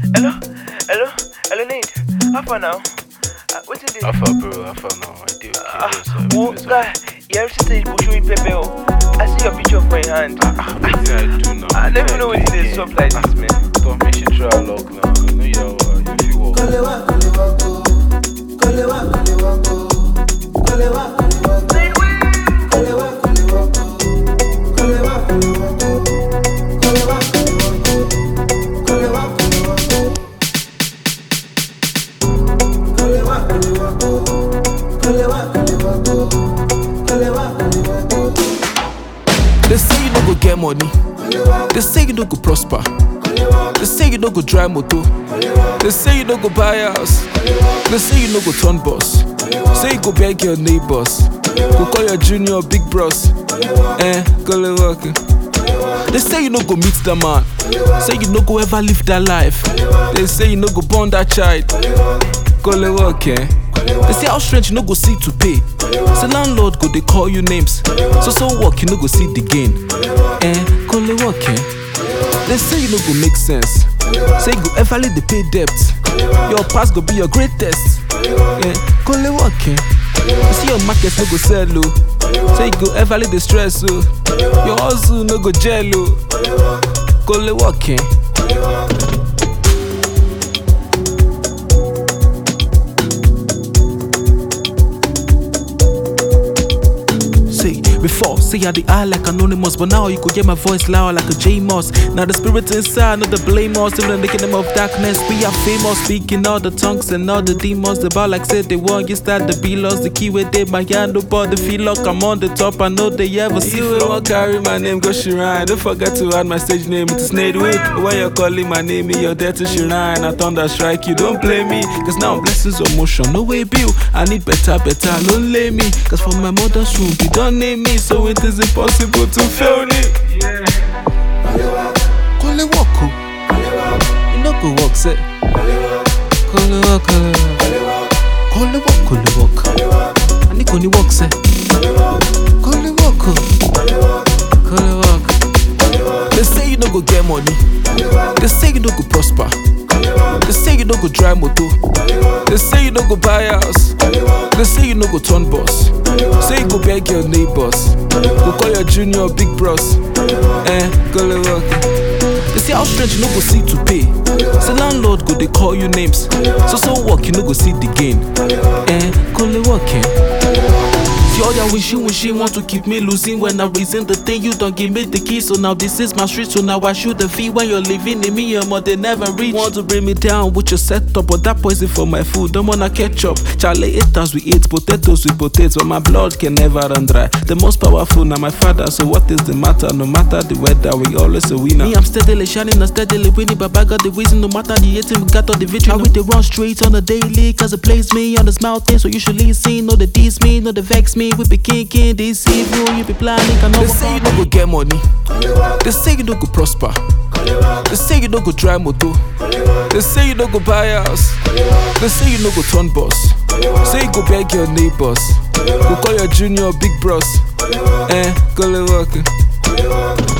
Hello, hello, hello, Nate. How far now? What's in this? How far, bro? How far now? I do. Oh, guy, you ever seen the showing Pepe? I see your picture of my hand. Maybe I do now. I never know what it is, stuff like this, man. Don't make you try a lock now. I know you feel walk. They say you no go get money. They say you no go prosper. They say you no go drive motor. They say you no go buy house. They say you no go turn boss. Say you go beg your neighbors. Go call your junior big bros. Call it working. They say you no go meet the man. Say you no go ever live that life. They say you no go born that child. Call it working. They say how strange you no go see to pay. Say landlord go they call you names. So work you no go see the gain. Call it working. They say you no go make sense. Say you go everly they pay debt. Your past go be your greatest. Call it working. You see your market no go sell low. Say you go everly they stress oh. Your hustle no go jello. Call it working. Before, say I the eye like anonymous, but now you could hear my voice loud like a J-Moss. Now the spirit inside, not the blame us. Even in the kingdom of darkness, we are famous. Speaking all the tongues and all the demons. The bar like said they want you start the be lost. The key where they my hand up, but the feel like I'm on the top. I know they ever see you won't carry my name, go Shirine. Don't forget to add my stage name, it's Snade Way. When you're calling my name, you're there to Shirine. I thunder strike you, don't blame me. Cause now I'm blessings of motion, no way bill. I need better, don't lay me. Cause from my mother's room, you don't name me. So it is impossible to fail me. Call it walk, you know go walk, say. Call it walk, call it walk. I need to walk, say. Call it walk, call it walk. They say you no go get money. They say you no go prosper. They say you no go drive motor. They say you no go buy house. They say you no go turn boss. Say you go beg your neighbors. Go call your junior big bros. Call it working. They say how strange you no go see to pay. Say landlord go they call you names. So work you no go see the gain. Call it working. See all that wishing want to keep me losing. When I reason the thing you don't give me the key. So now this is my street, so now I shoot the fee. When you're living in me, your mother never reach. Want to bring me down with your setup, but that poison for my food, don't wanna catch up. Charlie haters we eat potatoes with potatoes, but my blood can never run dry. The most powerful now my father, so what is the matter? No matter the weather, we always a winner. Me I'm steadily shining and steadily winning, but I got the reason. No matter the hating, we got all the victory. Now we they run straight on the daily, cause it plays me on this mountain. So you should listen, no they diss me, no they vex me. We be king, this evil, you be planning. They say you no go get money. They say you no go prosper. They say you no go drive motor. They say you no go buy house. They say you no go turn boss. Say you go beg your neighbors. Go call your junior big bros. Call it working.